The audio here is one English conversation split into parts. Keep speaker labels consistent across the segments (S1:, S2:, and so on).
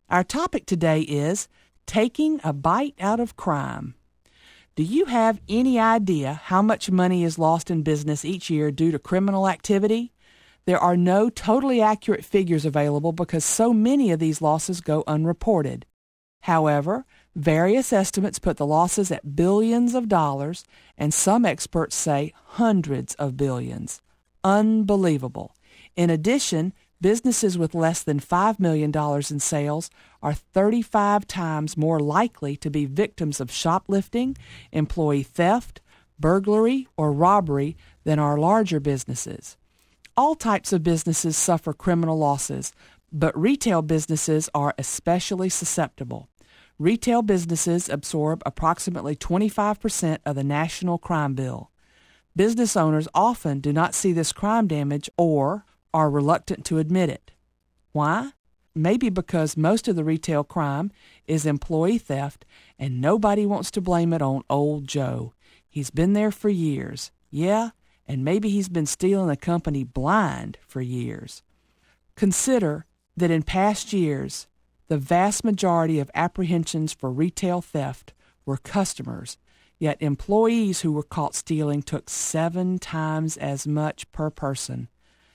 S1: Our topic today is taking a bite out of crime. Do you have any idea how much money is lost in business each year due to criminal activity? There are no totally accurate figures available because so many of these losses go unreported. However, various estimates put the losses at billions of dollars, and some experts say hundreds of billions. Unbelievable. In addition, businesses with less than $5 million in sales are 35 times more likely to be victims of shoplifting, employee theft, burglary, or robbery than our larger businesses. All types of businesses suffer criminal losses, but retail businesses are especially susceptible. Retail businesses absorb approximately 25% of the national crime bill. Business owners often do not see this crime damage or are reluctant to admit it. Why? Maybe because most of the retail crime is employee theft and nobody wants to blame it on old Joe. He's been there for years. Yeah, and maybe he's been stealing the company blind for years. Consider that in past years, the vast majority of apprehensions for retail theft were customers, yet employees who were caught stealing took 7 times as much per person.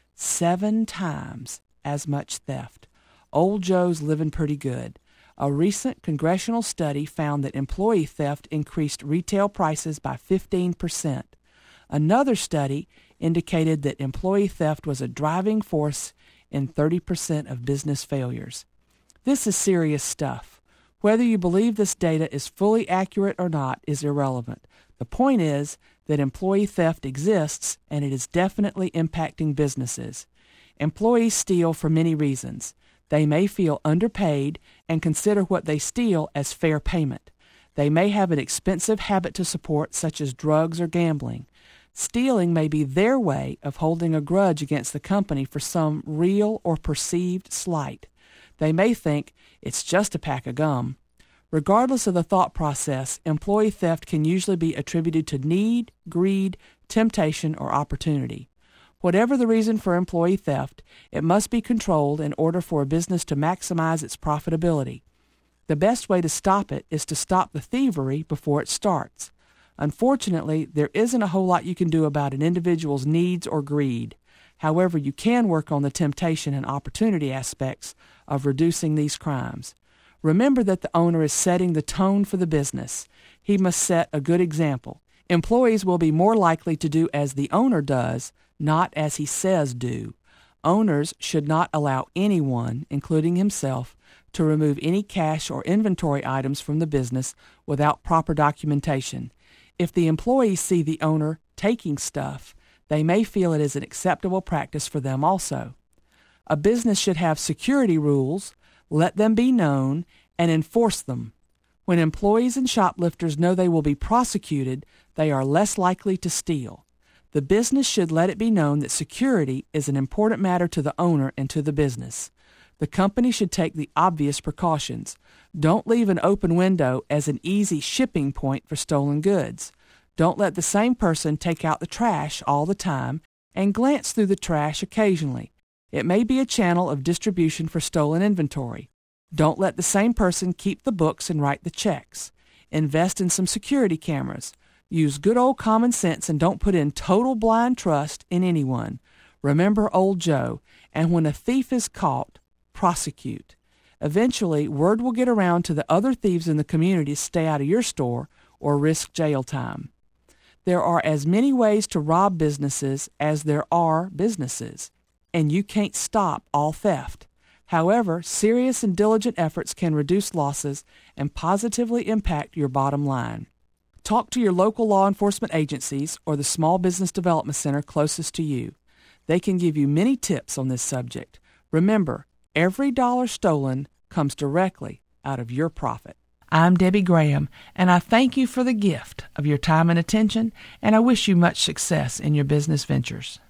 S1: 7 times as much theft. Old Joe's living pretty good. A recent congressional study found that employee theft increased retail prices by 15%. Another study indicated that employee theft was a driving force in 30% of business failures. This is serious stuff. Whether you believe this data is fully accurate or not is irrelevant. The point is that employee theft exists and it is definitely impacting businesses. Employees steal for many reasons. They may feel underpaid and consider what they steal as fair payment. They may have an expensive habit to support, such as drugs or gambling. Stealing may be their way of holding a grudge against the company for some real or perceived slight. They may think it's just a pack of gum. Regardless of the thought process, employee theft can usually be attributed to need, greed, temptation, or opportunity. Whatever the reason for employee theft, it must be controlled in order for a business to maximize its profitability. The best way to stop it is to stop the thievery before it starts. Unfortunately, there isn't a whole lot you can do about an individual's needs or greed. However, you can work on the temptation and opportunity aspects of reducing these crimes. Remember that the owner is setting the tone for the business. He must set a good example. Employees will be more likely to do as the owner does, not as he says do. Owners should not allow anyone, including himself, to remove any cash or inventory items from the business without proper documentation. If the employees see the owner taking stuff, they may feel it is an acceptable practice for them also. A business should have security rules, let them be known, and enforce them. When employees and shoplifters know they will be prosecuted, they are less likely to steal. The business should let it be known that security is an important matter to the owner and to the business. The company should take the obvious precautions. Don't leave an open window as an easy shipping point for stolen goods. Don't let the same person take out the trash all the time and glance through the trash occasionally. It may be a channel of distribution for stolen inventory. Don't let the same person keep the books and write the checks. Invest in some security cameras. Use good old common sense and don't put in total blind trust in anyone. Remember old Joe, and when a thief is caught, prosecute. Eventually, word will get around to the other thieves in the community to stay out of your store or risk jail time. There are as many ways to rob businesses as there are businesses, and you can't stop all theft. However, serious and diligent efforts can reduce losses and positively impact your bottom line. Talk to your local law enforcement agencies or the Small Business Development Center closest to you. They can give you many tips on this subject. Remember, every dollar stolen comes directly out of your profit. I'm Debbie Graham, and I thank you for the gift of your time and attention, and I wish you much success in your business ventures.